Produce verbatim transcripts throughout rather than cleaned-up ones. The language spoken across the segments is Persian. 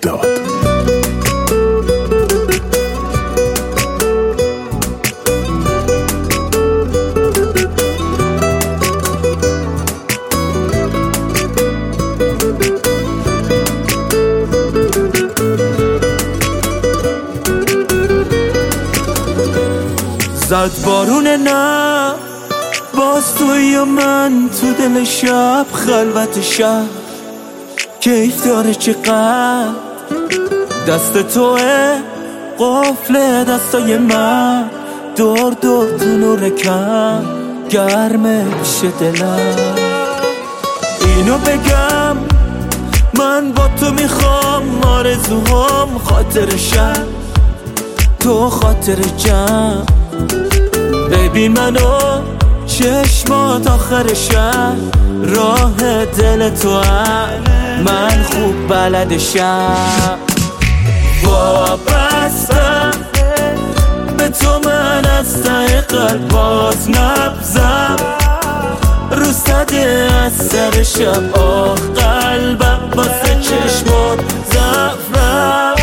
هفتاد. زد بارون نه باز توی و من تو دل شب خلوت شب کیف داره چقدر دست توه قفل دستای من دور دور تو نور کم گرمه میشه دلم. اینو بگم من با تو میخوام آرزوهام خاطر شب تو خاطر جمع ببین منو چشمات آخر شب راه دل تو هم من خوب بلدشم. وابستم به تو من از ته قلب باز نبزم رو صده از سر شب آخ قلبم واسه چشمات زفرم.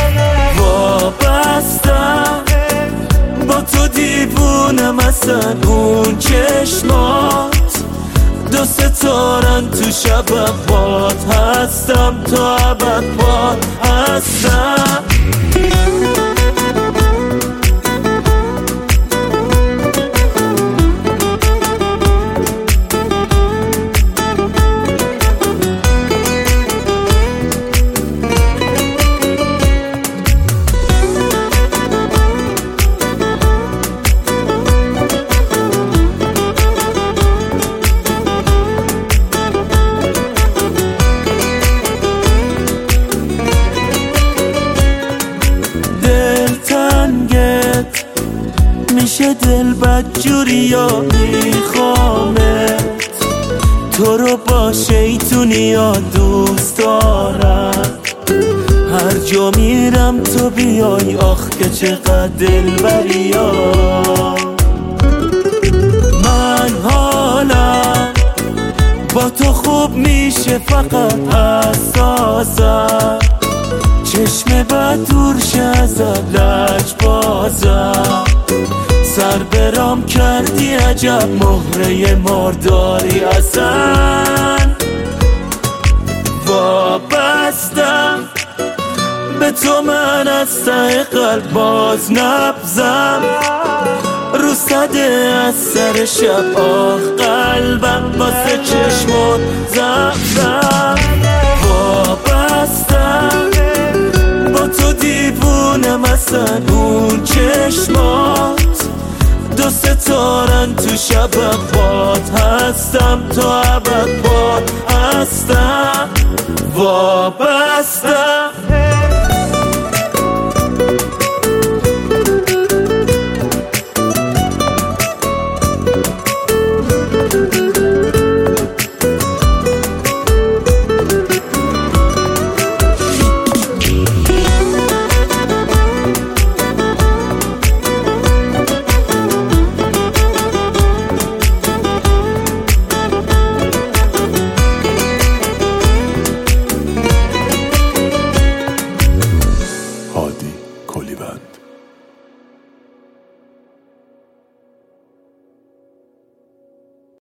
وابستم با تو دیوونم اصلا اون چشمات دو ستارن تو شبم باد هستم تا ابد باد هستم. میشه دل بدجوری یا میخوامت تو رو با شیطونی یا دوست دارم هر جا میرم تو بیای آخ که چقدر دلبری ها. من حالم با تو خوب میشه فقط حساسم چشم بد دور شه ازت لج بازم سر برام کردی عجب مهره مارداری اصلا. وابستم به تو من از ته قلب باز نبزم رو صده از سر شب آخ قلبم واسه چشمات زفرم. وابستم با تو دیوونم اصلا اون چشمات دو ستارن تو شبم باد هستم تا ابد باد هستم.